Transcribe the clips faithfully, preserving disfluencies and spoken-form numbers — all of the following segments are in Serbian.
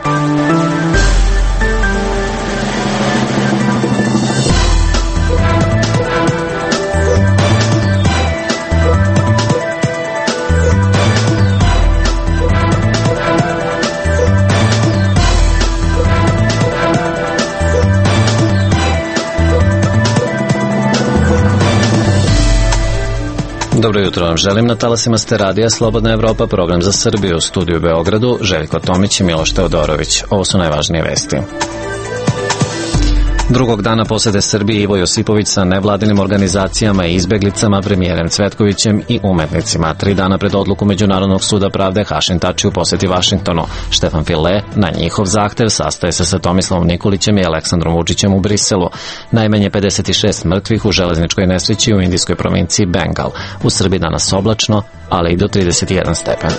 Dobro jutro vam želim, na talasima ste radija Slobodna Evropa, program za Srbiju, u studiju u Beogradu, Željko Tomić i Miloš Teodorović. Ovo su najvažnije vesti. Drugog dana posete Srbiji Ivo Josipović sa nevladinim organizacijama i izbeglicama, premijerem Cvetkovićem i umetnicima. Tri dana pred odluku Međunarodnog suda pravde Hašim Tači u poseti Vašingtonu. Štefan File na njihov zahtev sastaje se sa Tomislavom Nikolićem i Aleksandrom Vučićem u Briselu. Najmanje pedeset šest mrtvih u železničkoj nesreći u indijskoj provinciji Bengal. U Srbiji danas oblačno, ali i do trideset jedan stepen.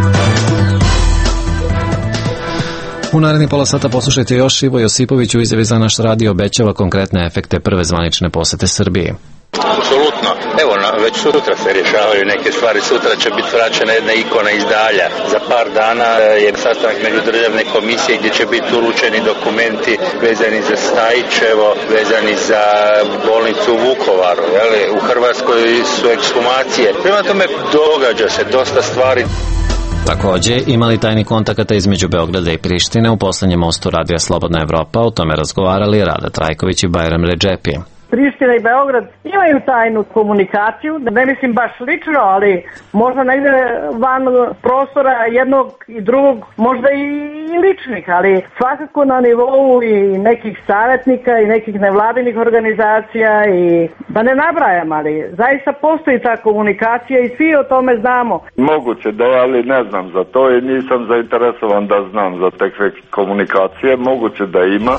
U narednih pola sata poslušajte još. Ivo Josipović u izjavi za naš radio obećava konkretne efekte prve zvanične posete Srbiji. Apsolutno. Evo, već sutra se rješavaju neke stvari. Sutra će biti vraćena jedna ikona iz Dalja. Za par dana je sastanak međudržavne komisije gdje će biti uručeni dokumenti vezani za Stajićevo, vezani za bolnicu u Vukovaru. Jeli? U Hrvatskoj su ekshumacije. Prema tome događa se dosta stvari. Takođe, imali tajni kontakata između Beograda i Prištine u poslednjem mostu radija Slobodna Evropa, o tome razgovarali Rada Trajković i Bajram Redžepi. Priština i Beograd imaju tajnu komunikaciju, ne mislim baš lično, ali možda negde van prostora jednog i drugog, možda i ličnih, ali svakako na nivou i nekih savjetnika i nekih nevladinih organizacija i da ne nabrajam, ali zaista postoji ta komunikacija i svi o tome znamo. Moguće da, ali ne znam za to i nisam zainteresovan da znam za takve komunikacije, moguće da ima.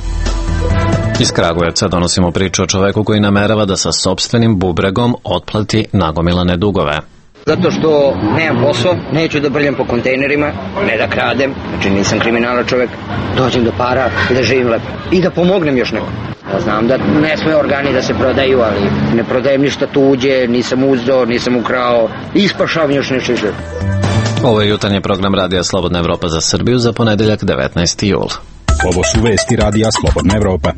Iz Kragujevca donosimo priču o čoveku koji namerava da sa sopstvenim bubregom otplati nagomilane dugove. Zato što nemam posao, neću da brljam po kontejnerima, ne da kradem, znači nisam kriminalac čovek, dođem do para i da živim lepo. I da pomognem još nekom. Ja znam da ne sme organi da se prodaju, ali ne prodajem ništa tuđe, nisam uzdao, nisam ukrao, ispašavam još nešto više. Ovo je jutarnji program radija Slobodna Evropa za Srbiju za ponedeljak devetnaesti jul. Ovo su vesti radija Slobodna Evropa.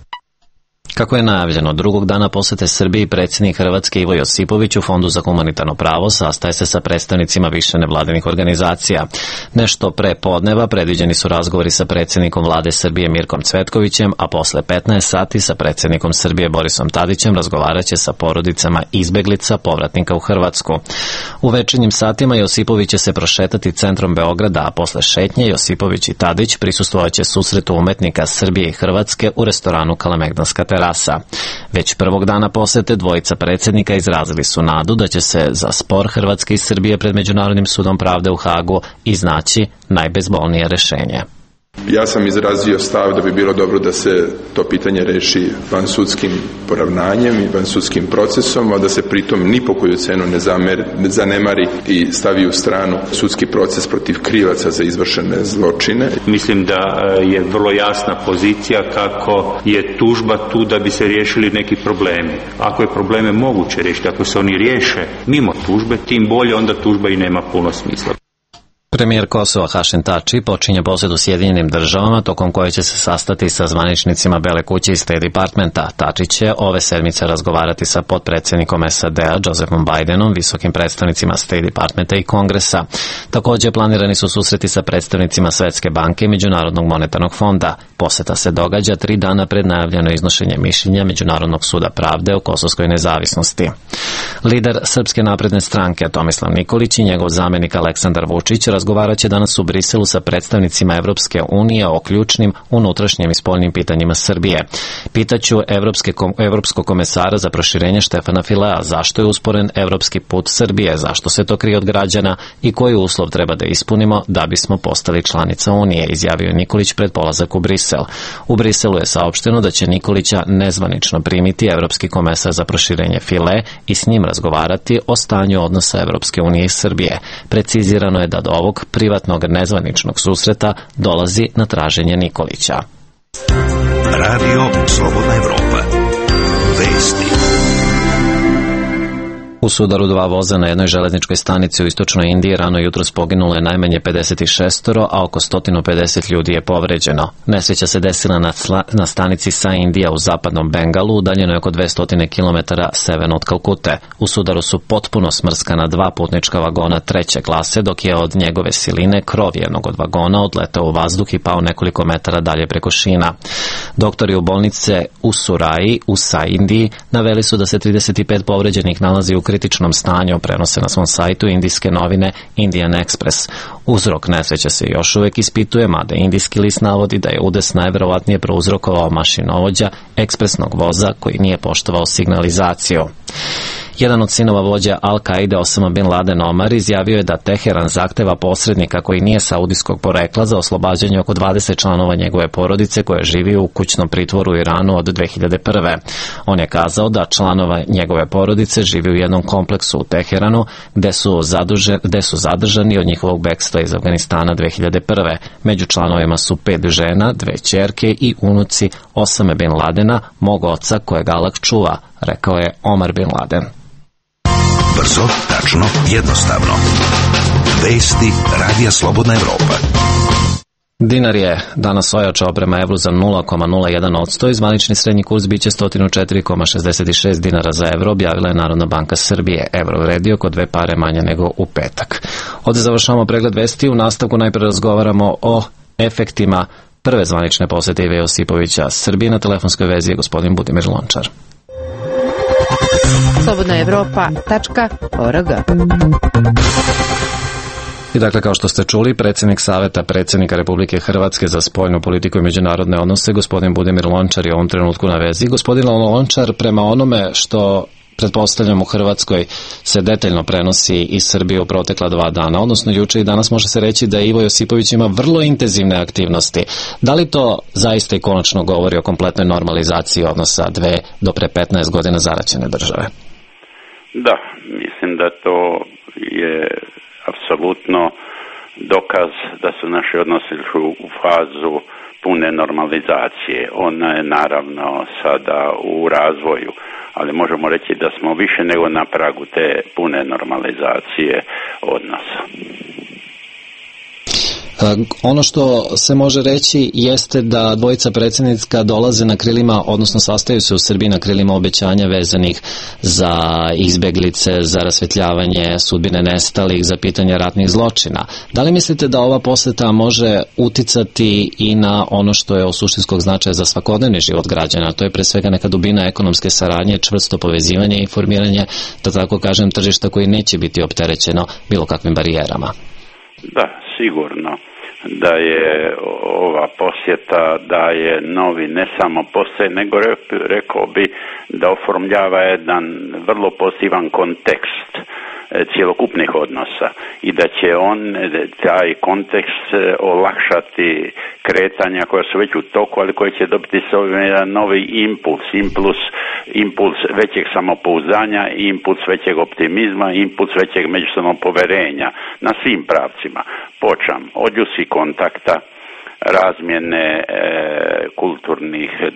Kako je najavljeno, drugog dana posete Srbiji predsjednik Hrvatske Ivo Josipović u Fondu za humanitarno pravo sastaje se sa predstavnicima više nevladinih organizacija. Nešto pre podneva predviđeni su razgovori sa predsjednikom vlade Srbije Mirkom Cvetkovićem, a posle petnaest sati sa predsjednikom Srbije Borisom Tadićem razgovaraće sa porodicama izbeglica povratnika u Hrvatsku. U večernjim satima Josipović će se prošetati centrom Beograda, a posle šetnje Josipović i Tadić prisustvovaće susretu umetnika Srbije i Hrvatske u restoranu Kalemegdanska terasa. Već prvog dana posete dvojica predsjednika izrazili su nadu da će se za spor Hrvatske i Srbije pred Međunarodnim sudom pravde u Hagu iznaći najbezbolnije rešenje. Ja sam izrazio stav da bi bilo dobro da se to pitanje reši vansudskim poravnanjem i vansudskim procesom, a da se pritom ni po koju cenu ne, zamer, ne zanemari i stavi u stranu sudski proces protiv krivaca za izvršene zločine. Mislim da je vrlo jasna pozicija kako je tužba tu da bi se riješili neki problemi. Ako je probleme moguće riješiti, ako se oni riješe mimo tužbe, tim bolje, onda tužba i nema puno smisla. Premijer Kosova Hašim Tači počinje posetu Sjedinjenim državama, tokom koje će se sastati sa zvaničnicima Bele kuće i State Departmenta. Tači će ove sedmice razgovarati sa potpredsjednikom S A D-a Josephom Bidenom, visokim predstavnicima State Departmenta i Kongresa. Također planirani su susreti sa predstavnicima Svetske banke i Međunarodnog monetarnog fonda. Poseta se događa tri dana pred najavljeno iznošenje mišljenja Međunarodnog suda pravde o kosovskoj nezavisnosti. Lider Srpske napredne stranke Tomislav Nikolić i njegov zamjenik Aleksandar Vučić razgovarat će danas u Briselu sa predstavnicima Evropske unije o ključnim unutrašnjim i spoljnim pitanjima Srbije. Pitaću Evropske, Evropskog komesara za proširenje Štefana Filea zašto je usporen evropski put Srbije, zašto se to krije od građana i koji uslov treba da ispunimo da bismo postali članica Unije, izjavio Nikolić pred polazak u Brisel. U Briselu je saopšteno da će Nikolića nezvanično primiti Evropski komesar za proširenje File i s njim razgovarati o stanju odnosa Evropske unije i Srbije. Precizirano je da do ovog privatnog nezvaničnog susreta dolazi na traženje Nikolića. Radio Slobodna Evropa. Vesti. U sudaru dva voza na jednoj železničkoj stanici u istočnoj Indiji rano jutros poginulo je najmanje pedeset šest, a oko sto pedeset ljudi je povređeno. Nesreća se desila na, sla, na stanici Sa Indija u zapadnom Bengalu, udaljeno je oko dvesta kilometara severno od Kalkute. U sudaru su potpuno smrskana dva putnička vagona treće klase, dok je od njegove siline krov jednog od vagona odletao u vazduh i pao nekoliko metara dalje preko šina. Doktori u bolnice u Suraji u Sa Indiji naveli su da se trideset pet povređenih nalazi u kritičnom stanju, prenose na svom sajtu indijske novine Indian Express. Uzrok nesreće se još uvek ispituje, mada indijski list navodi da je udes najverovatnije prouzrokovao mašinovođa ekspresnog voza koji nije poštovao signalizaciju. Jedan od sinova vođa Al-Kaide Osama bin Laden Omar izjavio je da Teheran zahteva posrednika koji nije saudijskog porekla za oslobađanje oko dvadeset članova njegove porodice koje živi u kućnom pritvoru u Iranu od dve hiljade prve. On je kazao da članova njegove porodice živi u jednom kompleksu u Teheranu gde su, zaduže, gde su zadržani od njihovog bekstva iz Afganistana dve hiljade prve. Među članovima su pet žena, dve ćerke i unuci Osame bin Ladena, mog oca kojeg Allah čuva, rekao je Omar bin Laden. Brzo, tačno, jednostavno. Vesti Radija Slobodna Evropa. Dinar je danas ojačao prema evru za nula zarez nula jedan posto i zvanični srednji kurs biće sto četiri zarez šezdeset šest dinara za evro, objavila je Narodna banka Srbije. Evro vredi oko dve pare manje nego u petak. Ovdje završavamo pregled vesti. U nastavku najpre razgovaramo o efektima prve zvanične posete Ive Josipovića Srbiji. Na telefonskoj vezi je gospodin Budimir Lončar. slobodna evropa tačka org. I dakle, kao što ste čuli, predsjednik Saveta predsjednika Republike Hrvatske za spoljnu politiku i međunarodne odnose, gospodin Budimir Lončar, je u ovom trenutku na vezi. Gospodin Lončar, prema onome što pretpostavljam u Hrvatskoj se detaljno prenosi iz Srbije u protekla dva dana, odnosno juče i danas može se reći da Ivo Josipović ima vrlo intenzivne aktivnosti. Da li to zaista i konačno govori o kompletnoj normalizaciji odnosa dve do pre petnaest godina zaraćene države? Da, mislim da to je apsolutno dokaz da su naši odnosi u fazu pune normalizacije. Ona je naravno sada u razvoju, ali možemo reći da smo više nego na pragu te pune normalizacije odnosa. Ono što se može reći jeste da dvojica predsjednika dolaze na krilima, odnosno sastaju se u Srbiji na krilima obećanja vezanih za izbeglice, za rasvetljavanje sudbine nestalih, za pitanje ratnih zločina. Da li mislite da ova poseta može uticati i na ono što je od suštinskog značaja za svakodnevni život građana? To je pre svega neka dubina ekonomske saradnje, čvrsto povezivanje i formiranje, da tako kažem, tržišta koji neće biti opterećeno bilo kakvim barijerama. Da, sigurno da je ova posjeta da je novi ne samo posjet, nego rekao bi da oformljava jedan vrlo pozitivan kontekst cjelokupnih odnosa i da će on taj kontekst olakšati kretanja koja su već u toku, ali koje će dobiti s ovim jedan novi impuls, impuls, impuls većeg samopouzdanja, impuls većeg optimizma, impuls većeg međusobnog poverenja na svim pravcima. Počam od ljusi kontakta, razmjene e, kulturnih e,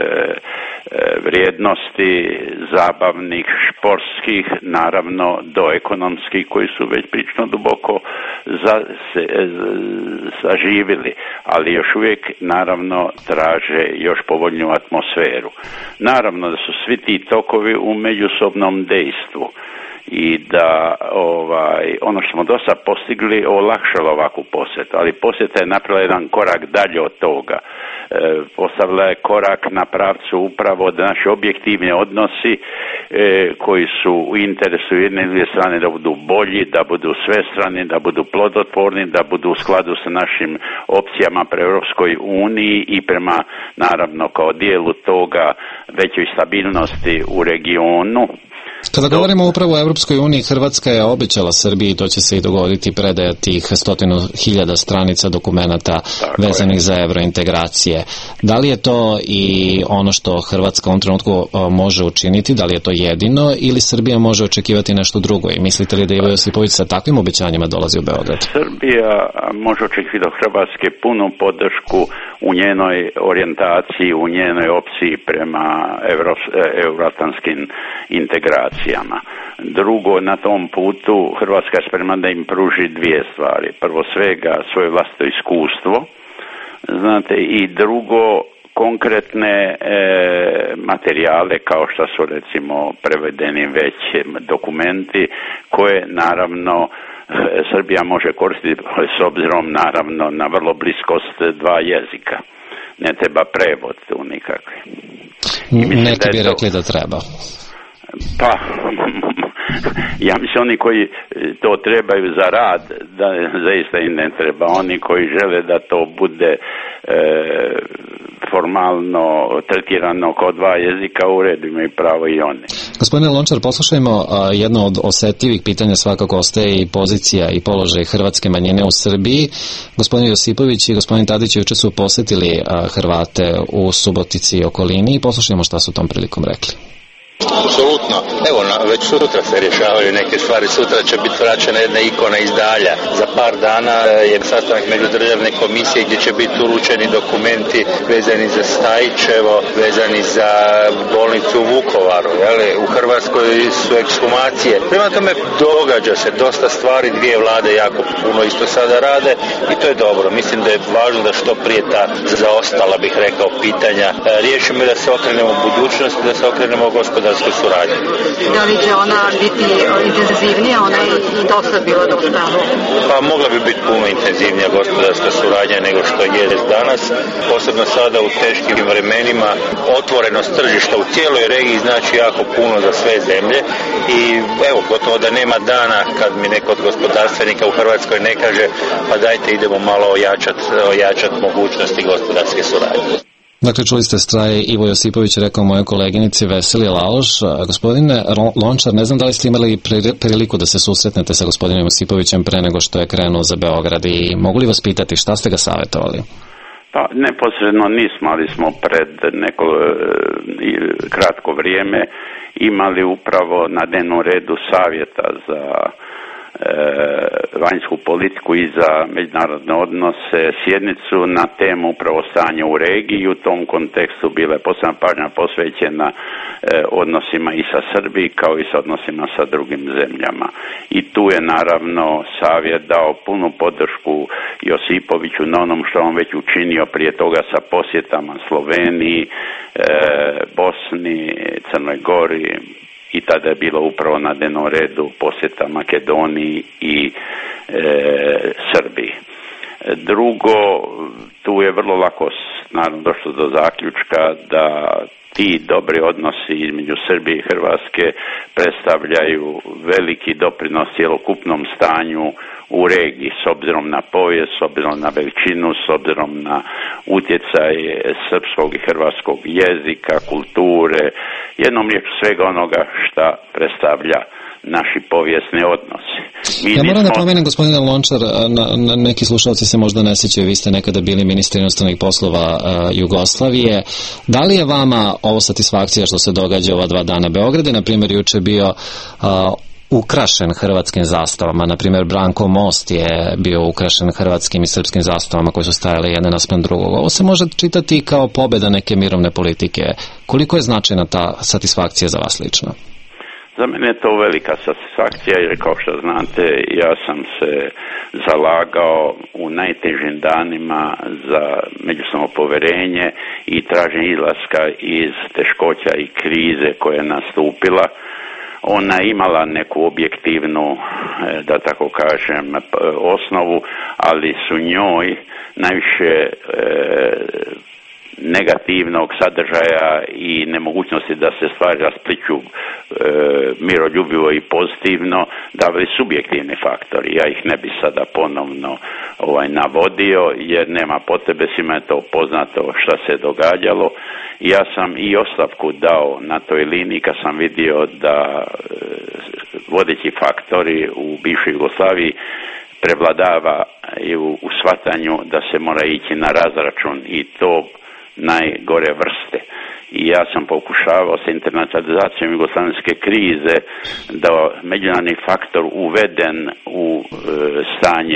vrijednosti, zabavnih, športskih, naravno do ekonomskih koji su već prilično duboko za, se, zaživili, ali još uvijek naravno traže još povoljniju atmosferu. Naravno da su svi ti tokovi u međusobnom dejstvu i da ovaj, ono što smo do sad postigli olakšalo ovakvu posjetu, ali posjeta je napravila jedan korak dalje od toga. E, postavila je korak na pravcu upravo da naši objektivni odnosi e, koji su u interesu jedne i druge strane da budu bolji, da budu svestrani, da budu plodotvorni, da budu u skladu sa našim opcijama pre Europskoj uniji i prema, naravno, kao dijelu toga većoj stabilnosti u regionu. Kada govorimo upravo o Europskoj uniji, Hrvatska je obećala Srbiji, to će se i dogoditi, predaja tih stotinu hiljada stranica dokumenata vezanih za evrointegracije. Da li je to i ono što Hrvatska u ovom trenutku može učiniti, da li je to jedino ili Srbija može očekivati nešto drugo? I mislite li da Ivo Josipović sa takvim obećanjima dolazi u Beograd? Srbija može očekivati od Hrvatske punu podršku u njenoj orijentaciji, u njenoj opciji prema euroatlantskim integracijama. drugo, na tom putu Hrvatska je spremna da im pruži dvije stvari. Prvo svega svoje vlastito iskustvo, znate, i drugo konkretne e, materijale kao što su recimo prevedeni već dokumenti koje naravno Srbija može koristiti s obzirom naravno na vrlo bliskost dva jezika. Ne treba prevod tu nikakve. Neki bi rekli da treba. Pa, ja mislim oni koji to trebaju za rad, da zaista im ne treba. Oni koji žele da to bude e, formalno tretirano kao dva jezika, u redu imaju pravo i oni. Gospodine Lončar, poslušajmo a, jedno od osetljivih pitanja svakako ostaje i pozicija i položaj hrvatske manjine u Srbiji. Gospodin Josipović i gospodin Tadić juče su posetili a, Hrvate u Subotici i okolini i poslušajmo šta su tom prilikom rekli. Apsolutno. Evo, na, već sutra se rješavaju neke stvari. Sutra će biti vraćena jedna ikona iz Dalja. Za par dana je sastanak međudržavne komisije gdje će biti uručeni dokumenti vezani za Stajićevo, vezani za bolnicu u Vukovaru. Jeli? U Hrvatskoj su ekshumacije. Prema tome događa se dosta stvari, dvije vlade jako puno isto sada rade i to je dobro. Mislim da je važno da što prije ta zaostala, bih rekao, pitanja riješimo i da se okrenemo u budućnosti, da se okrenemo u gospodarskoj suradnji. Da li će ona biti intenzivnija? Ona je i do sad bila dosta. Pa mogla bi biti puno intenzivnija gospodarska suradnja nego što je danas, posebno sada u teškim vremenima. Otvorenost tržišta u cijeloj regiji znači jako puno za sve zemlje i evo, gotovo da nema dana kad mi neko od gospodarstvenika u Hrvatskoj ne kaže pa dajte idemo malo ojačati ojačat mogućnosti gospodarske suradnje. Dakle, čuli ste straje Ivo Josipović, rekao mojoj koleginici Veseli Laloš. Gospodine Lončar, ne znam da li ste imali priliku da se susretnete sa gospodinom Josipovićem pre nego što je krenuo za Beograd i mogu li vas pitati šta ste ga savjetovali? Pa neposredno nismo, ali smo pred neko e, kratko vrijeme imali upravo na dnevnom redu savjeta za E, vanjsku politiku i za međunarodne odnose sjednicu na temu upravo stanja u regiji i u tom kontekstu bila je posebna pažnja posvećena e, odnosima i sa Srbiji kao i sa odnosima sa drugim zemljama. I tu je naravno savjet dao punu podršku Josipoviću na onom što on već učinio prije toga sa posjetama Sloveniji, e, Bosni, Crnoj Gori, i tada je bilo upravo na dnevnom redu posjeta Makedoniji i e, Srbiji. Drugo, tu je vrlo lako naravno došlo do zaključka da ti dobri odnosi između Srbije i Hrvatske predstavljaju veliki doprinos cjelokupnom stanju u regiji s obzirom na povijest, s obzirom na veličinu, s obzirom na utjecaj srpskog i hrvatskog jezika, kulture, jednom riječju svega onoga šta predstavlja naši povijesni odnosi. Mi ja moram nismo... da pomenem, gospodine Lončar, na, na, neki slušalci se možda ne sjećaju, vi ste nekada bili ministar inostranih poslova uh, Jugoslavije. Da li je vama ovo satisfakcija što se događa ova dva dana? Beograd je, na primjer, juče bio uh, ukrašen hrvatskim zastavama. Na primjer, Branko Most je bio ukrašen hrvatskim i srpskim zastavama koji su stajali jedne naspram drugog. Ovo se može čitati kao pobjeda neke mirovne politike. Koliko je značajna ta satisfakcija za vas lično? Za mene je to velika satisfakcija jer kao što znate ja sam se zalagao u najtežim danima za međusobno povjerenje i traženje izlaska iz teškoća i krize koja je nastupila. Ona je imala neku objektivnu, da tako kažem, osnovu, ali su njoj najviše e, negativnog sadržaja i nemogućnosti da se stvari raspliću e, miroljubivo i pozitivno davali subjektivni faktori. Ja ih ne bi sada ponovno ovaj, navodio jer nema potrebe, svima je to poznato šta se događalo. Ja sam i ostavku dao na toj liniji kad sam vidio da e, vodeći faktori u bivšoj Jugoslaviji prevladava i u, u shvatanju da se mora ići na razračun i to najgore vrste. I ja sam pokušavao sa internacionalizacijom jugoslavenske krize da međunarodni faktor uveden u e, stanje u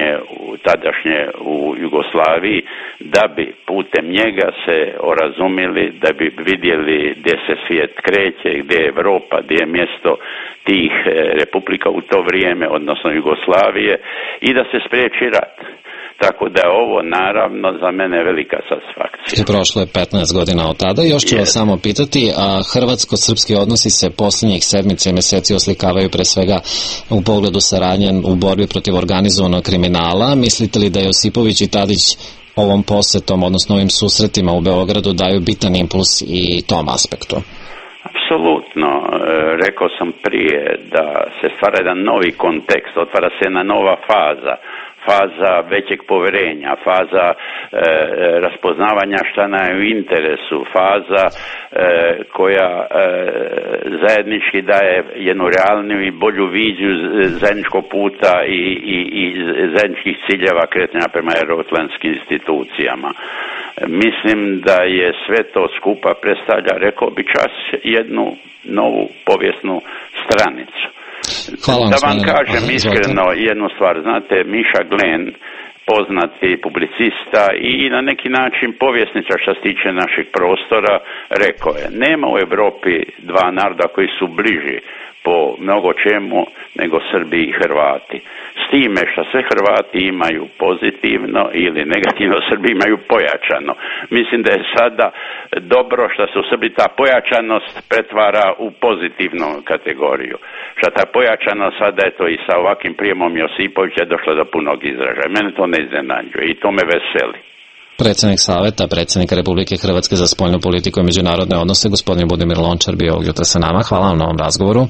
tadašnje u Jugoslaviji, da bi putem njega se orazumili, da bi vidjeli gdje se svijet kreće, gdje je Europa, gdje je mjesto tih republika u to vrijeme, odnosno Jugoslavije, i da se spriječi rat. Tako da je ovo naravno za mene velika satisfakcija. Prošlo je petnaest godina od tada. Još ću vas samo pitati, a hrvatsko-srpski odnosi se posljednjih sedmica i mjeseci oslikavaju pre svega u pogledu saradnje u borbi protiv organizovanog kriminala. Mislite li da Josipović i Tadić ovom posetom, odnosno ovim susretima u Beogradu daju bitan impuls i tom aspektu? Apsolutno. Rekao sam prije da se stvara jedan novi kontekst, otvara se jedna nova faza. faza većeg poverenja, faza e, raspoznavanja šta nam je u interesu, faza e, koja e, zajednički daje jednu realniju i bolju viziju zajedničkog puta i, i, i zajedničkih ciljeva kretanja prema euroatlantskim institucijama. Mislim da je sve to skupa predstavlja, rekao bi, čas jednu novu povijesnu stranicu. Hvala, da vam kažem iskreno jednu stvar, znate, Miša Glen, poznati publicista i na neki način povjesnica što se tiče naših prostora, rekao je, nema u Europi dva naroda koji su bliži po mnogo čemu nego Srbi i Hrvati. S time što sve Hrvati imaju pozitivno ili negativno, Srbi imaju pojačano. Mislim da je sada dobro što se u Srbiji ta pojačanost pretvara u pozitivnu kategoriju. Što ta pojačanost sada je to i sa ovakvim prijemom Josipovića je došlo do punog izražaja. Mene to ne iznenađuje i to me veseli. Predsjednik Saveta, predsjednika Republike Hrvatske za spoljnu politiku i međunarodne odnose, gospodin Budimir Lončar, bio ovdje jutra sa nama. Hvala vam na ovom razgovoru.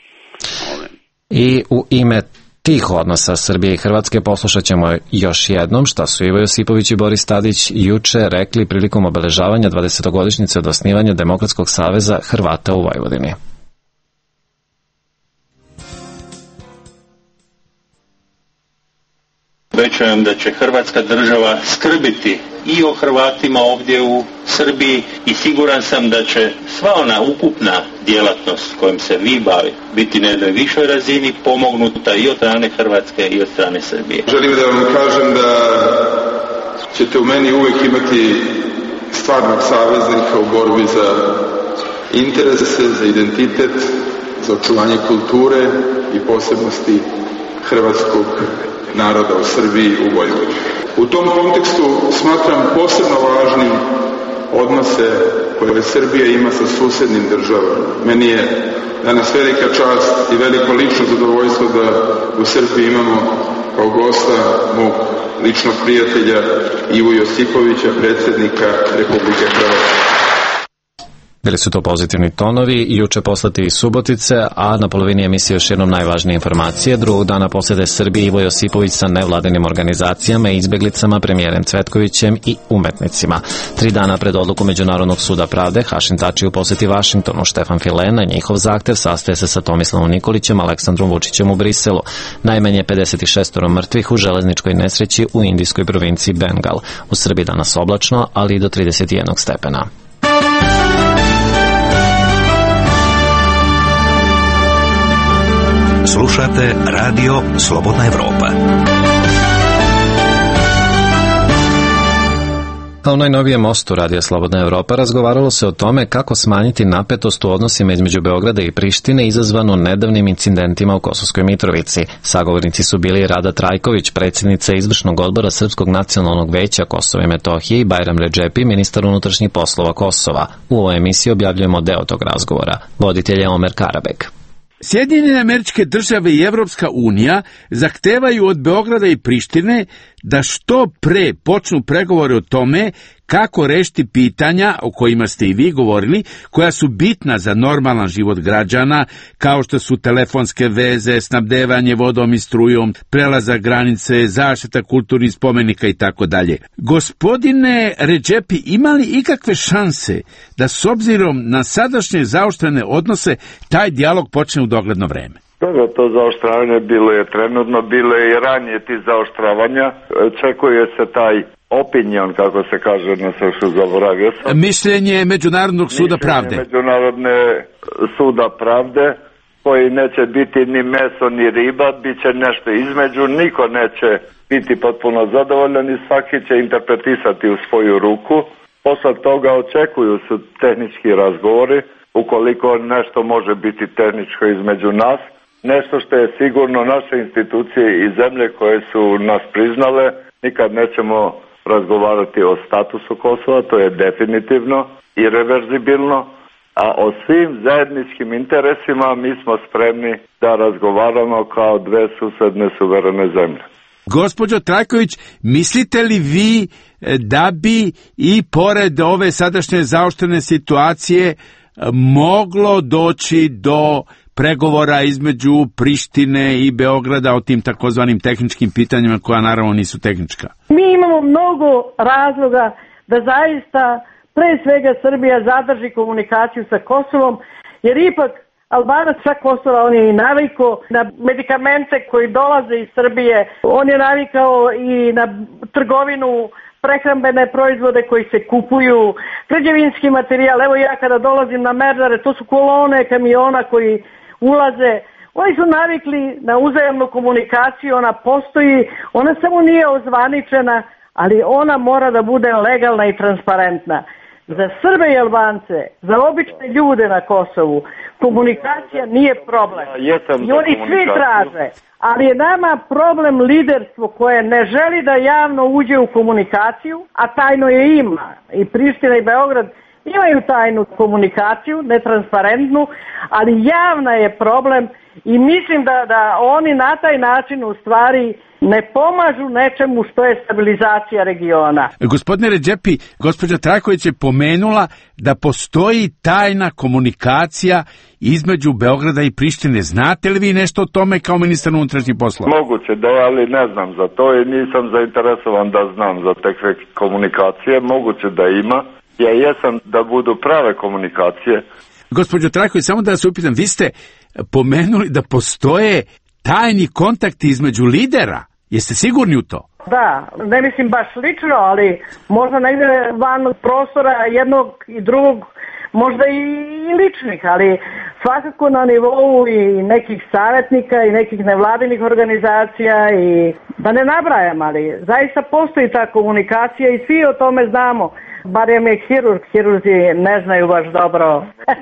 I u ime tih odnosa Srbije i Hrvatske poslušat ćemo još jednom šta su Ivo Josipović i Boris Tadić juče rekli prilikom obeležavanja dvadesetogodišnjice od osnivanja Demokratskog saveza Hrvata u Vojvodini. Obećajem da će Hrvatska država skrbiti i o Hrvatima ovdje u Srbiji i siguran sam da će sva ona ukupna djelatnost kojom se vi bavi biti na jednoj višoj razini pomognuta i od strane Hrvatske i od strane Srbije. Želim da vam kažem da ćete u meni uvijek imati stvarnog saveznika u borbi za interese, za identitet, za očuvanje kulture i posebnosti hrvatskog naroda u Srbiji u Vojvodini. U tom kontekstu smatram posebno važnim odnose koje Srbija ima sa susjednim državama. Meni je danas velika čast i veliko lično zadovoljstvo da u Srbiji imamo kao gosta mog ličnog prijatelja Ivu Josipovića, predsjednika Republike Hrvatske. Bili su to pozitivni tonovi, juče poslati iz Subotice, a na polovini emisije još jednom najvažnije informacije. Drugog dana posjede Srbije Ivo Josipović sa nevladinim organizacijama, izbjeglicama, premijerem Cvetkovićem i umetnicima. Tri dana pred odluku Međunarodnog suda pravde, Hašim Tači u posjeti Vašingtonu, Štefan File na njihov zahtev sastaje se sa Tomislavom Nikolićem, Aleksandrom Vučićem u Briselu. Najmanje pedeset šest mrtvih u železničkoj nesreći u indijskoj provinciji Bengal. U Srbiji danas oblačno, ali i do trideset jedan stepena. Slušate Radio Slobodna Evropa. A u najnovijem mostu Radija Slobodna Evropa razgovaralo se o tome kako smanjiti napetost u odnosima između Beograda i Prištine izazvanu nedavnim incidentima u Kosovskoj Mitrovici. Sagovornici su bili Rada Trajković, predsjednica izvršnog odbora Srpskog nacionalnog veća Kosova i Metohije, i Bajram Redžepi, ministar unutrašnjih poslova Kosova. U ovoj emisiji objavljujemo deo tog razgovora. Voditelj je Omer Karabek. Sjedinjene Američke Države i Evropska unija zahtevaju od Beograda i Prištine da što pre počnu pregovore o tome kako rešiti pitanja o kojima ste i vi govorili, koja su bitna za normalan život građana, kao što su telefonske veze, snabdevanje vodom i strujom, prelazak granice, zaštita kulturnih spomenika i tako dalje. Gospodine Redžepi, ima li ikakve šanse da s obzirom na sadašnje zaoštrene odnose taj dijalog počne u dogledno vreme? Dobro, to zaoštravanje bilo je trenutno, bilo je i ranije ti zaoštravanja. Čekuje se taj opinion, kako se kaže, na sve što zaboravio sam. Mišljenje Međunarodnog suda Mišljenje pravde. Međunarodne suda pravde, koji neće biti ni meso ni riba, bit će nešto između, niko neće biti potpuno zadovoljan i svaki će interpretisati u svoju ruku. Posle toga očekuju se tehnički razgovori, ukoliko nešto može biti tehničko između nas. Nešto što je sigurno, naše institucije i zemlje koje su nas priznale, nikad nećemo razgovarati o statusu Kosova, to je definitivno irreverzibilno, a o svim zajedničkim interesima mi smo spremni da razgovaramo kao dve susedne suverene zemlje. Gospođo Trajković, mislite li vi da bi i pored ove sadašnje zaoštrene situacije moglo doći do pregovora između Prištine i Beograda o tim takozvanim tehničkim pitanjima koja naravno nisu tehnička? Mi imamo mnogo razloga da zaista pre svega Srbija zadrži komunikaciju sa Kosovom, jer ipak Albanac sa Kosova, on je i navikao na medikamente koji dolaze iz Srbije, on je navikao i na trgovinu, prehrambene proizvode koji se kupuju, građevinski materijal. Evo ja kada dolazim na Merdare, to su kolone kamiona koji ulaze. Oni su navikli na uzajamnu komunikaciju, ona postoji, ona samo nije ozvaničena, ali ona mora da bude legalna i transparentna. Za Srbe i Albance, za obične ljude na Kosovu, komunikacija nije problem. I oni svi traže, ali je nama problem liderstvo koje ne želi da javno uđe u komunikaciju, a tajno je ima. I Priština i Beograd imaju tajnu komunikaciju, netransparentnu, ali javna je problem i mislim da, da oni na taj način u stvari ne pomažu nečemu što je stabilizacija regiona. Gospodine Redžepi, gospođa Trajković je pomenula da postoji tajna komunikacija između Beograda i Prištine. Znate li vi nešto o tome kao ministar unutrašnjih poslova? Moguće da je, ali ne znam za to i nisam zainteresovan da znam za takve komunikacije. Moguće da ima. Ja jesam da budu prave komunikacije. Gospođo Trajković, samo da se upitam, vi ste pomenuli da postoje tajni kontakti između lidera. Jeste sigurni u to? Da, ne mislim baš lično, ali možda negde van prostora jednog i drugog, možda i ličnih, ali svakako na nivou i nekih savjetnika i nekih nevladinih organizacija i da ne nabrajam, ali zaista postoji ta komunikacija i svi o tome znamo. Barem je hirurg, hirurzi ne znaju baš dobro.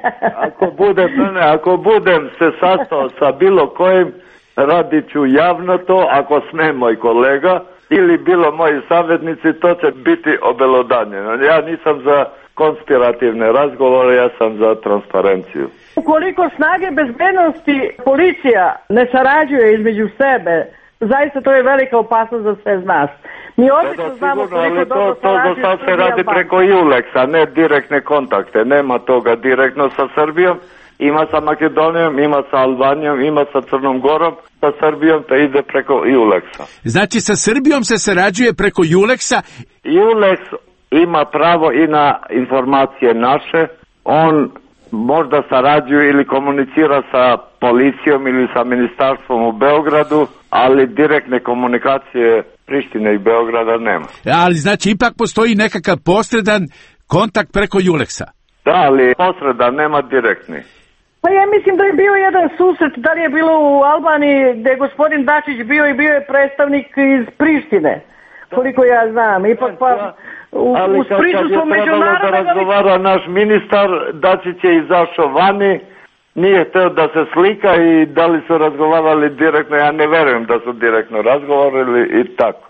Ako budem, ne, ako budem se sastao sa bilo kojim, radit ću javno to, ako sme moj kolega ili bilo moji savjetnici, to će biti obelodanjeno. Ja nisam za konspirativne razgovore, ja sam za transparenciju. Ukoliko snage bezbednosti policija ne sarađuje između sebe, zaista to je velika opasnost za sve nas. Mi obično znamo koliko dobro sarađuju. To za sad se radi preko Juleksa, ne direktne kontakte. Nema toga direktno sa Srbijom. Ima sa Makedonijom, ima sa Albanijom, ima sa Crnom Gorom, sa Srbijom te ide preko Juleksa. Znači sa Srbijom se sarađuje preko Juleksa? Juleks ima pravo i na informacije naše. On možda sarađuje ili komunicira sa policijom ili sa ministarstvom u Beogradu, ali direktne komunikacije Prištine i Beograda nema. Ali znači ipak postoji nekakav posredan kontakt preko Juleksa? Da, ali posredan, nema direktni. Pa ja mislim da je bio jedan susret, da li je bilo u Albaniji gde je gospodin Dačić bio i bio je predstavnik iz Prištine, koliko ja znam. Ipak pa u, ali uz prisustvom međunarodnog... da razgovara naš ministar, Dačić je izašao vani, nije hteo da se slika i da li su razgovarali direktno, ja ne verujem da su direktno razgovarali i tako.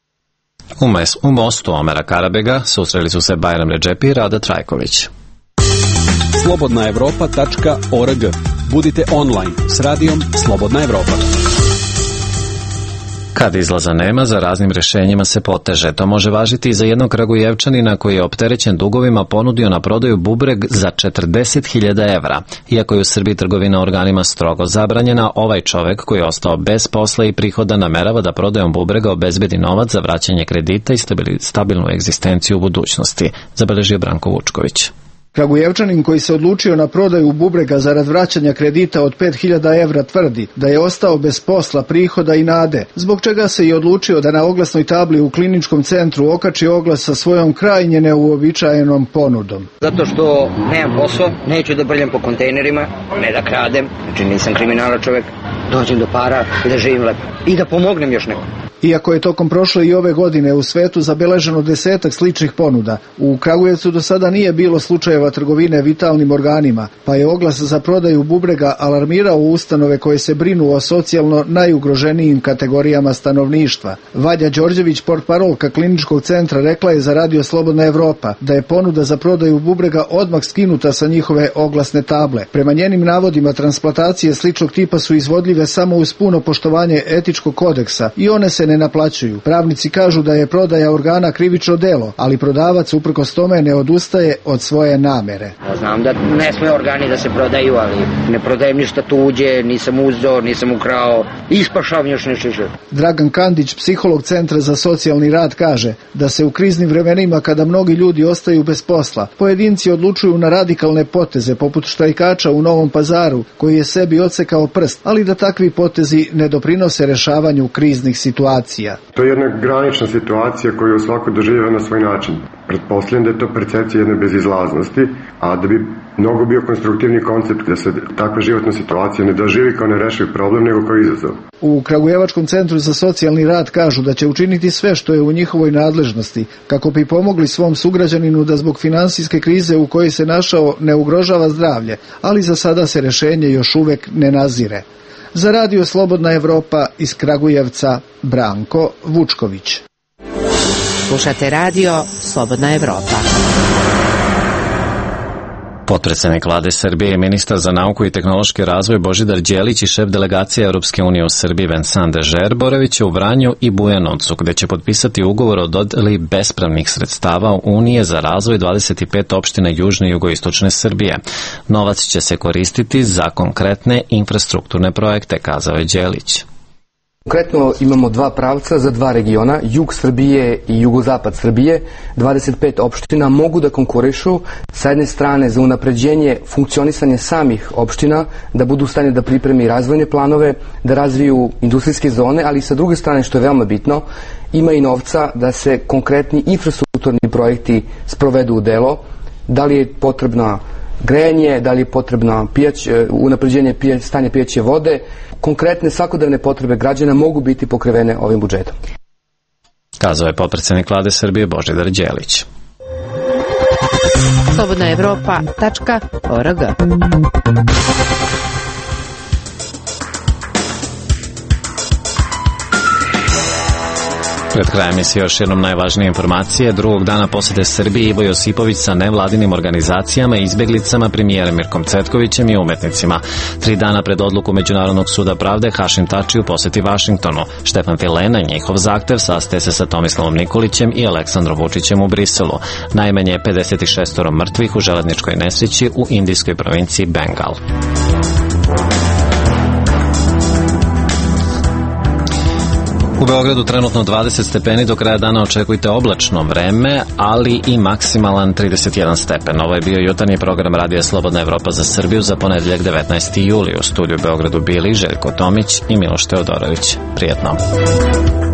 U, mes, u mostu Omera Karabega susreli su se Bajram Redžepi i Rada Trajković. slobodna evropa tačka org. Budite online s radijom Slobodna Evropa. Kad izlaza nema, za raznim rešenjima se poteže. To može važiti i za jednog Kragujevčanina koji je opterećen dugovima ponudio na prodaju bubreg za četrdeset hiljada evra. Iako je u Srbiji trgovina organima strogo zabranjena, ovaj čovek koji je ostao bez posla i prihoda namerava da prodajom bubrega obezbedi novac za vraćanje kredita i stabilnu egzistenciju u budućnosti, zabeležio Branko Vučković. Kragujevčanin koji se odlučio na prodaju bubrega zarad vraćanja kredita od pet hiljada evra tvrdi da je ostao bez posla, prihoda i nade, zbog čega se i odlučio da na oglasnoj tabli u kliničkom centru okači oglas sa svojom krajnje neuobičajenom ponudom. Zato što nemam posao, neću da brljam po kontejnerima, ne da kradem, znači nisam kriminalac čovek, dođem do para i da živim lepo. I da pomognem još nekom. Iako je tokom prošle i ove godine u svetu zabeleženo desetak sličnih ponuda, u Kragujevcu do sada nije bilo slučajeva trgovine vitalnim organima, pa je oglas za prodaju bubrega alarmirao ustanove koje se brinu o socijalno najugroženijim kategorijama stanovništva. Vadja Đorđević, portparolka kliničkog centra, rekla je za Radio Slobodna Evropa da je ponuda za prodaju bubrega odmah skinuta sa njihove oglasne table. Prema njenim navodima, transplantacije sličnog tipa su izvodljive samo uz puno poštovanje etičkog kodeksa i one se ne naplaćuju. Pravnici kažu da je prodaja organa krivično delo, ali prodavac uprkos tome ne odustaje od svoje namere. Ja znam da ne sme organi da se prodaju, ali ne prodajem ništa tuđe, nisam uzeo, nisam ukrao, ispašavam još nešto. Dragan Kandić, psiholog Centra za socijalni rad, kaže da se u kriznim vremenima kada mnogi ljudi ostaju bez posla, pojedinci odlučuju na radikalne poteze poput štrajkača u Novom Pazaru koji je sebi odsekao prst, ali da takvi potezi ne doprinose rešavanju kriznih situacija. To je jedna granična situacija koju svako doživljava na svoj način. Pretpostavljam da je to percepcija jedne bezizlaznosti, a da bi mnogo bio konstruktivni koncept da se takva životna situacija ne doživi kao nerešiv problem, nego kao izazov. U Kragujevačkom centru za socijalni rad kažu da će učiniti sve što je u njihovoj nadležnosti kako bi pomogli svom sugrađaninu da zbog finansijske krize u kojoj se našao ne ugrožava zdravlje, ali za sada se rešenje još uvek ne nazire. Za Radio Slobodna Evropa iz Kragujevca, Branko Vučković. Slušate Radio Slobodna Evropa. Potpredsednik vlade Srbije i ministar za nauku i tehnološki razvoj Božidar Đelić i šef delegacije Europske unije u Srbiji Vincent Dežer boravit će u Vranju i Bujanovcu, gde će potpisati ugovor o dodeli bespravnih sredstava Unije za razvoj dvadeset pet opština južne i jugoistočne Srbije. Novac će se koristiti za konkretne infrastrukturne projekte, kazao je Đelić. Konkretno imamo dva pravca za dva regiona, jug Srbije i jugozapad Srbije. dvadeset pet opština mogu da konkurišu sa jedne strane za unapređenje funkcionisanja samih opština, da budu u stanju da pripremi razvojne planove, da razviju industrijske zone, ali sa druge strane, što je veoma bitno, ima i novca da se konkretni infrastrukturni projekti sprovedu u delo. Da li je potrebna grejanje, da li je potrebno pijać, unapređenje pijać, stanja pijaće vode, konkretne svakodnevne potrebe građana mogu biti pokrivene ovim budžetom. Kazao je potpredsednik vlade Srbije Božidar Đelić. slobodna evropa tačka org. Pred krajem je još jednom najvažnije informacije. Drugog dana posete Srbije Ivo Josipović sa nevladinim organizacijama, izbeglicama, premijerem Mirkom Cvetkovićem i umetnicima. Tri dana pred odluku Međunarodnog suda pravde Hašim Tači u poseti Vašingtonu. Štefan Filena i njihov zahtev sastaje se sa Tomislavom Nikolićem i Aleksandrom Vučićem u Briselu. Najmanje je pedeset šest mrtvih u železničkoj nesreći u indijskoj provinciji Bengal. U Beogradu trenutno dvadeset stepeni, do kraja dana očekujte oblačno vreme, ali i maksimalan trideset jedan stepen. Ovo je bio jutarnji program Radija Slobodna Evropa za Srbiju za ponedeljak devetnaesti juli. U studiju u Beogradu bili Željko Tomić i Miloš Teodorović. Prijetno.